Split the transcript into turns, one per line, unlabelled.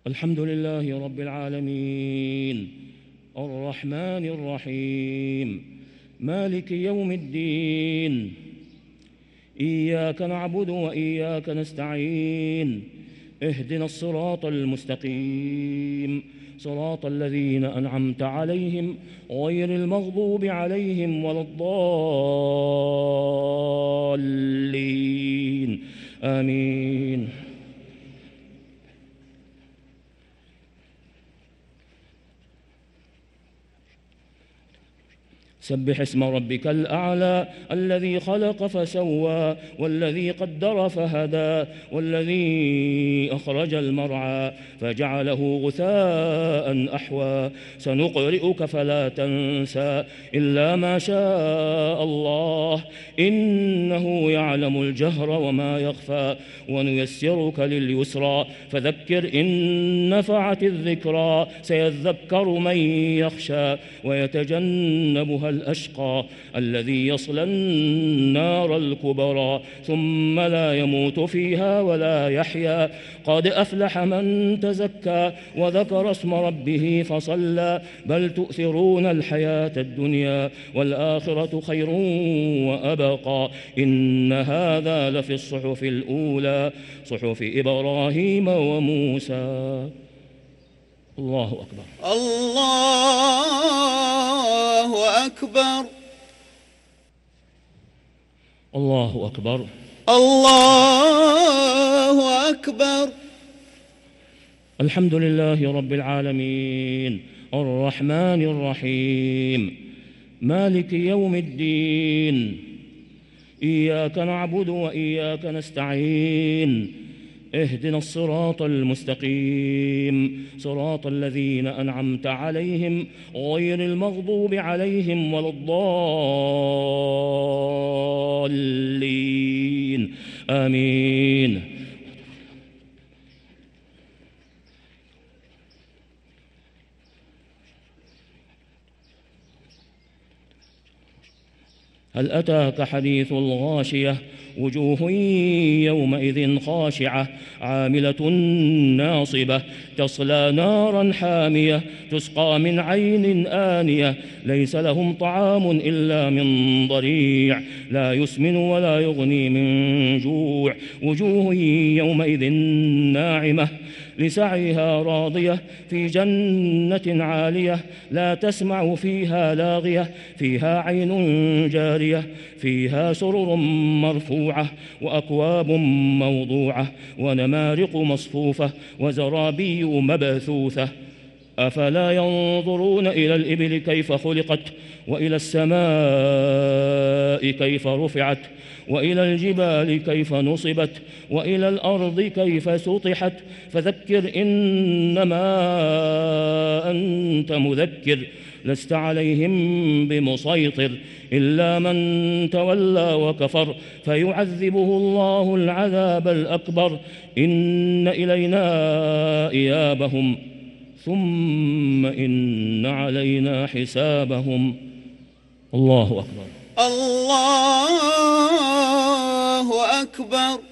الحمد لله رب العالمين الرحمن الرحيم مالك يوم الدين إياك نعبد وإياك نستعين اهدنا الصراط المستقيم صراط الذين أنعمت عليهم غير المغضوب عليهم ولا الضالين آمين. سبح اسم ربك الأعلى الذي خلق فسوى والذي قدر فهدى والذي أخرج المرعى فجعله غثاء أحوى سنقرئك فلا تنسى إلا ما شاء الله إنه يعلم الجهر وما يخفى ونيسرك لليسرى فذكر إن نفعت الذكرى سيذكر من يخشى ويتجنبها الأشقى الذي يصلى النار الكبرى ثم لا يموت فيها ولا يحيا قد أفلح من تزكى وذكر اسم ربه فصلى بل تؤثرون الحياة الدنيا والآخرة خير وأبقى إن هذا لفي الصحف الأولى صحف إبراهيم وموسى. الله أكبر.
الله أكبر.
الله أكبر.
الله أكبر.
الحمد لله رب العالمين الرحمن الرحيم مالك يوم الدين إياك نعبد وإياك نستعين اهدنا الصراط المستقيم صراط الذين أنعمت عليهم غير المغضوب عليهم ولا الضالين آمين. هل أتاك حديث الغاشية وجوه يومئذ خاشعة عاملة ناصبة تصلى نارا حامية تسقى من عين آنية ليس لهم طعام إلا من ضريع لا يسمن ولا يغني من جوع وجوه يومئذ ناعمة لسعيها راضية في جنة عالية لا تسمع فيها لاغية فيها عين جارية فيها سرر مرفوعة وأكواب موضوعة ونمارق مصفوفة وزرابي مبثوثة أفلا ينظرون إلى الإبل كيف خلقت وإلى السماء كيف رفعت وإلى الجبال كيف نصبت وإلى الأرض كيف سطحت فذكر إنما أنت مذكر لست عليهم بمسيطر إلا من تولى وكفر فيعذبه الله العذاب الأكبر إن إلينا إيابهم ثم إن علينا حسابهم. الله أكبر.
الله أكبر.